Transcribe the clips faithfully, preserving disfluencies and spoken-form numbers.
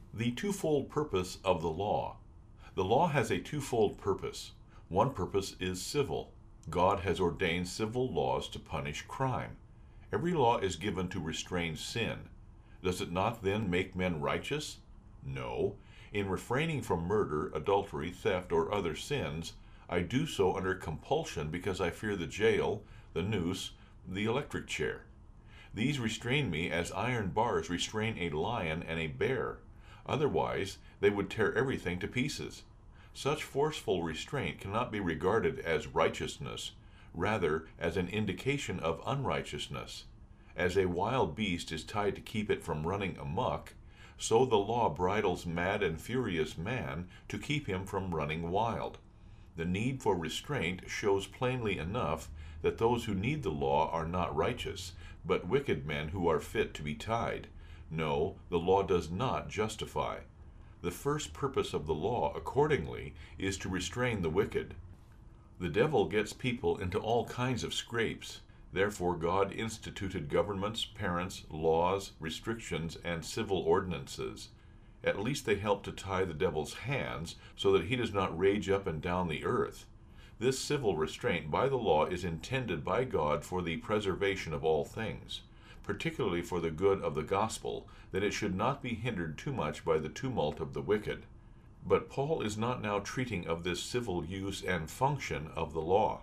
The twofold purpose of the law. The law has a twofold purpose. One purpose is civil. God has ordained civil laws to punish crime. Every law is given to restrain sin. Does it not then make men righteous? No. In refraining from murder, adultery, theft, or other sins, I do so under compulsion because I fear the jail, the noose, the electric chair. These restrain me as iron bars restrain a lion and a bear. Otherwise, they would tear everything to pieces. Such forceful restraint cannot be regarded as righteousness, rather as an indication of unrighteousness. As a wild beast is tied to keep it from running amok, so the law bridles mad and furious man to keep him from running wild. The need for restraint shows plainly enough that those who need the law are not righteous, but wicked men who are fit to be tied. No, the law does not justify. The first purpose of the law, accordingly, is to restrain the wicked. The devil gets people into all kinds of scrapes. Therefore God instituted governments, parents, laws, restrictions, and civil ordinances. At least they help to tie the devil's hands so that he does not rage up and down the earth. This civil restraint by the law is intended by God for the preservation of all things, particularly for the good of the gospel, that it should not be hindered too much by the tumult of the wicked. But Paul is not now treating of this civil use and function of the law.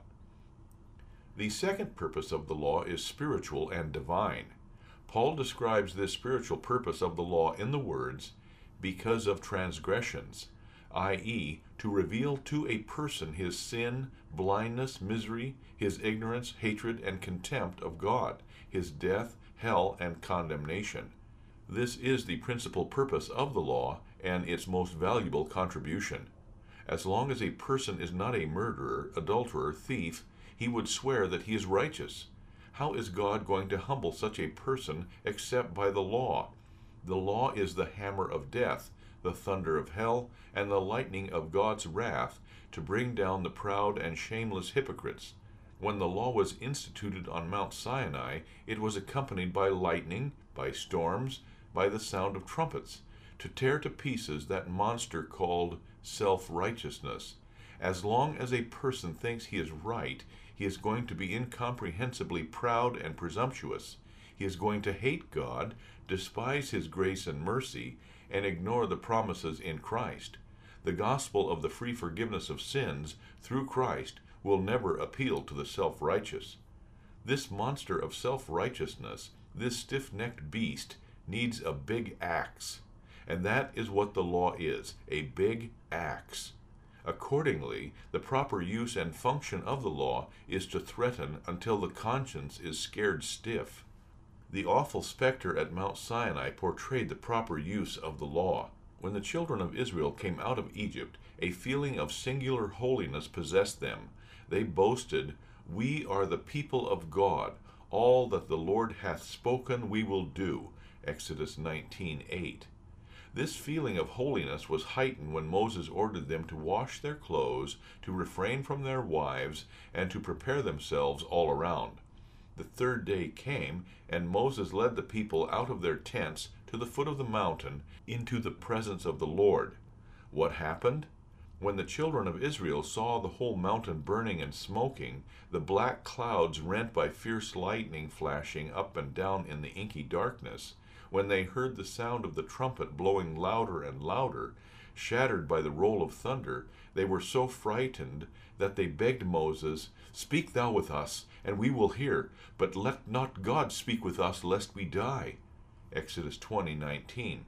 The second purpose of the law is spiritual and divine. Paul describes this spiritual purpose of the law in the words, because of transgressions, that is, to reveal to a person his sin, blindness, misery, his ignorance, hatred, and contempt of God, his death, hell, and condemnation. This is the principal purpose of the law and its most valuable contribution. As long as a person is not a murderer, adulterer, thief, he would swear that he is righteous. How is God going to humble such a person except by the law? The law is the hammer of death, the thunder of hell, and the lightning of God's wrath to bring down the proud and shameless hypocrites. When the law was instituted on Mount Sinai, it was accompanied by lightning, by storms, by the sound of trumpets, to tear to pieces that monster called self-righteousness. As long as a person thinks he is right, he is going to be incomprehensibly proud and presumptuous. He is going to hate God, despise his grace and mercy, and ignore the promises in Christ. The gospel of the free forgiveness of sins through Christ will never appeal to the self-righteous. This monster of self-righteousness, this stiff-necked beast, needs a big axe. And that is what the law is, a big axe. Accordingly, the proper use and function of the law is to threaten until the conscience is scared stiff. The awful specter at Mount Sinai portrayed the proper use of the law. When the children of Israel came out of Egypt, a feeling of singular holiness possessed them. They boasted, "We are the people of God. All that the Lord hath spoken we will do." Exodus nineteen eight. This feeling of holiness was heightened when Moses ordered them to wash their clothes, to refrain from their wives, and to prepare themselves all around. The third day came, and Moses led the people out of their tents to the foot of the mountain into the presence of the Lord. What happened? When the children of Israel saw the whole mountain burning and smoking, the black clouds rent by fierce lightning flashing up and down in the inky darkness, when they heard the sound of the trumpet blowing louder and louder, shattered by the roll of thunder, they were so frightened that they begged Moses, "Speak thou with us, and we will hear, but let not God speak with us, lest we die." Exodus twenty nineteen.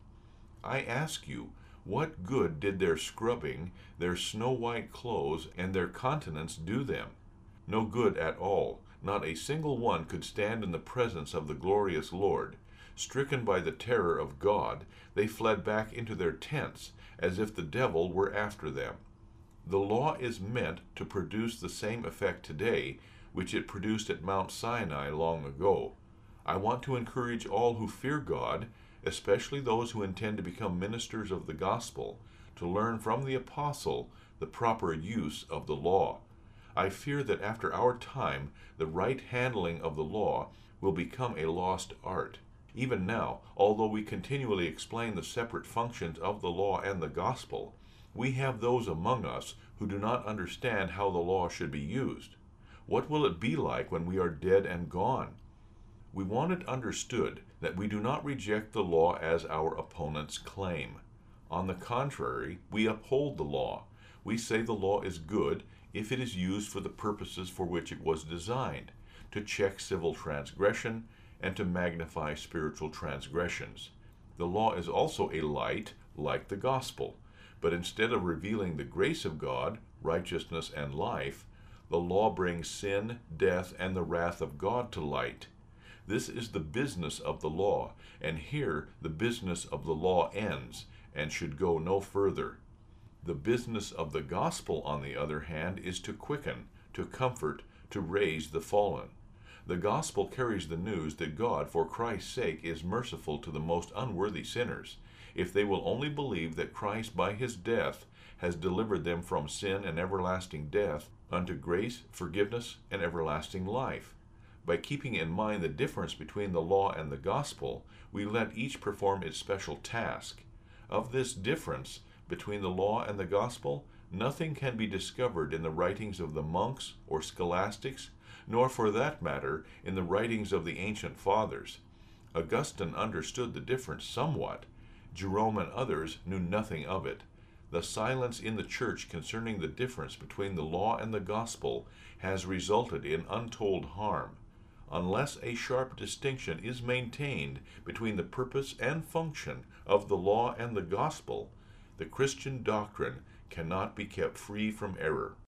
I ask you, what good did their scrubbing, their snow-white clothes, and their continence do them? No good at all. Not a single one could stand in the presence of the glorious Lord. Stricken by the terror of God, they fled back into their tents, as if the devil were after them. The law is meant to produce the same effect today which it produced at Mount Sinai long ago. I want to encourage all who fear God, especially those who intend to become ministers of the gospel, to learn from the apostle the proper use of the law. I fear that after our time, the right handling of the law will become a lost art. Even now, although we continually explain the separate functions of the law and the gospel, we have those among us who do not understand how the law should be used. What will it be like when we are dead and gone? We want it understood that we do not reject the law as our opponents claim. On the contrary, we uphold the law. We say the law is good if it is used for the purposes for which it was designed, to check civil transgression and to magnify spiritual transgressions. The law is also a light, like the gospel, but instead of revealing the grace of God, righteousness, and life, the law brings sin, death, and the wrath of God to light. This is the business of the law, and here the business of the law ends and should go no further. The business of the gospel, on the other hand, is to quicken, to comfort, to raise the fallen. The gospel carries the news that God, for Christ's sake, is merciful to the most unworthy sinners, if they will only believe that Christ by his death has delivered them from sin and everlasting death unto grace, forgiveness, and everlasting life. By keeping in mind the difference between the law and the gospel, we let each perform its special task. Of this difference between the law and the gospel, nothing can be discovered in the writings of the monks or scholastics, nor for that matter in the writings of the ancient fathers. Augustine understood the difference somewhat. Jerome and others knew nothing of it. The silence in the church concerning the difference between the law and the gospel has resulted in untold harm. Unless a sharp distinction is maintained between the purpose and function of the law and the gospel, the Christian doctrine cannot be kept free from error.